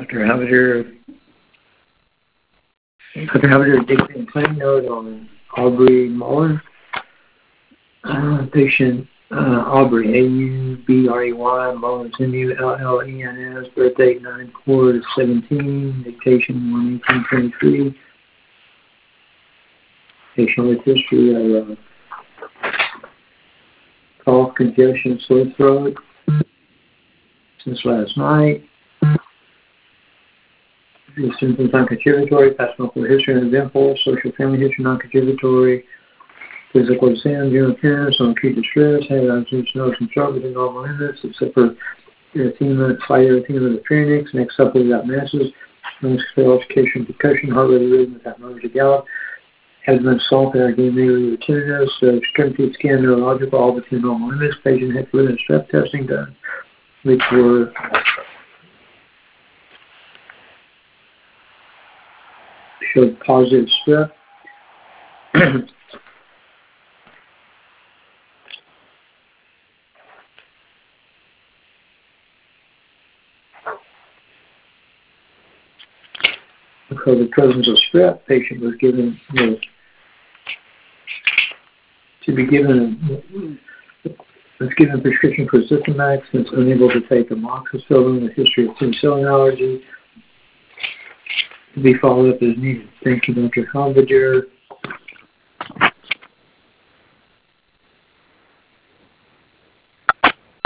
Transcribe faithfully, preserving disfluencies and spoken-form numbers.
Doctor Havager, Doctor Havager dictated a claim note on Aubrey Muller, uh, patient uh, Aubrey, A U B R E Y, Mullins, M U L L E N S, birth date nine four seventeen, dictation one eighteen twenty-three. Patient with history of uh, cough, congestion, sore throat since last night. These symptoms non-contributory, past medical history and eventful, social family history non-contributory, physical exam, general appearance, on acute distress, had observation nose and throat within normal limits, except for erythema, slight erythema of the pharynx, next up without masses, lungs fail, education, percussion, heart rate rhythm without motor to gallop, has been assaulted, again, mainly tinnitus, uh, extremity scan, neurological, all within normal limits, patient had flu and strep testing done, which were showed positive strep. Because of the presence of strep, patient was given you know, to be given was given prescription for Zithromax since unable to take amoxicillin with history of penicillin allergy to be followed up as needed. Thank you, Doctor Havager.